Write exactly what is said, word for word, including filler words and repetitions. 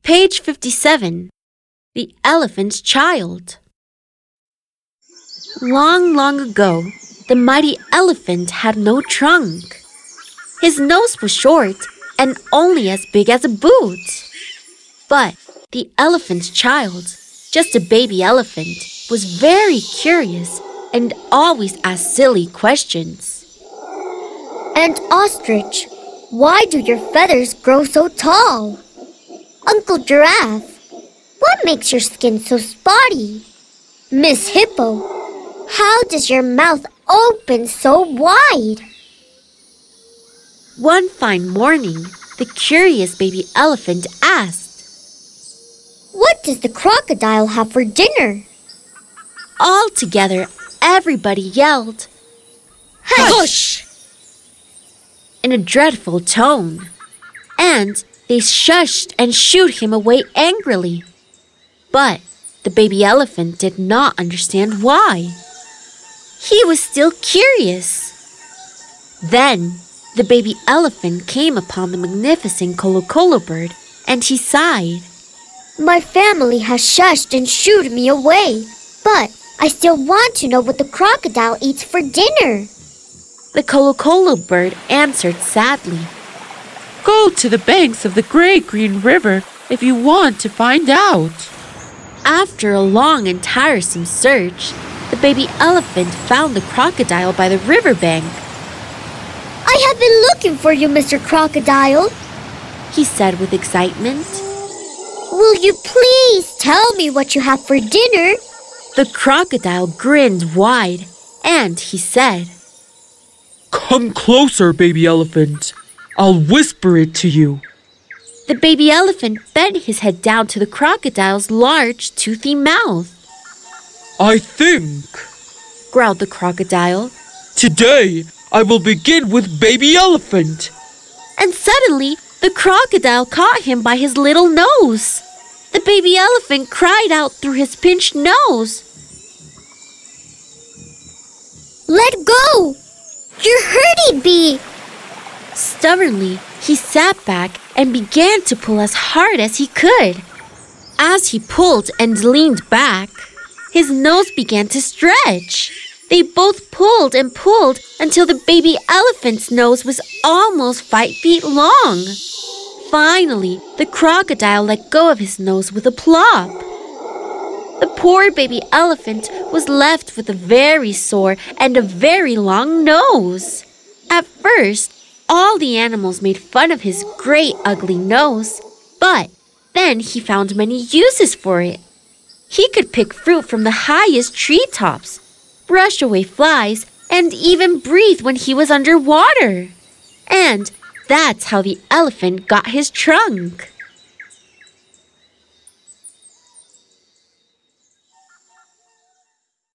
Page fifty-seven. The Elephant's Child. Long, long ago, the mighty elephant had no trunk. His nose was short and only as big as a boot. But the elephant's child, just a baby elephant, was very curious and always asked silly questions. Aunt Ostrich, why do your feathers grow so tall? Uncle Giraffe, what makes your skin so spotty? Miss Hippo, how does your mouth open so wide? One fine morning, the curious baby elephant asked, "What does the crocodile have for dinner?" All together, everybody yelled, "Hush!" in a dreadful tone, and they shushed and shooed him away angrily. But the baby elephant did not understand why. He was still curious. Then the baby elephant came upon the magnificent Kolokolo bird, and he sighed. "My family has shushed and shooed me away, but I still want to know what the crocodile eats for dinner." The Kolokolo bird answered sadly, "Go to the banks of the Great Green River if you want to find out." After a long and tiresome search, the baby elephant found the crocodile by the riverbank. "I have been looking for you, Mister Crocodile," he said with excitement. "Will you please tell me what you have for dinner?" The crocodile grinned wide, and he said, "Come closer, baby elephant. I'll whisper it to you." The baby elephant bent his head down to the crocodile's large, toothy mouth. "I think," growled the crocodile, "today I will begin with baby elephant." And suddenly, the crocodile caught him by his little nose. The baby elephant cried out through his pinched nose, "Let go! You're hurting me!" Stubbornly, he sat back and began to pull as hard as he could. As he pulled and leaned back, his nose began to stretch. They both pulled and pulled until the baby elephant's nose was almost five feet long. Finally, the crocodile let go of his nose with a plop. The poor baby elephant was left with a very sore and a very long nose. At first, all the animals made fun of his great ugly nose, but then he found many uses for it. He could pick fruit from the highest treetops, brush away flies, and even breathe when he was underwater. And that's how the elephant got his trunk.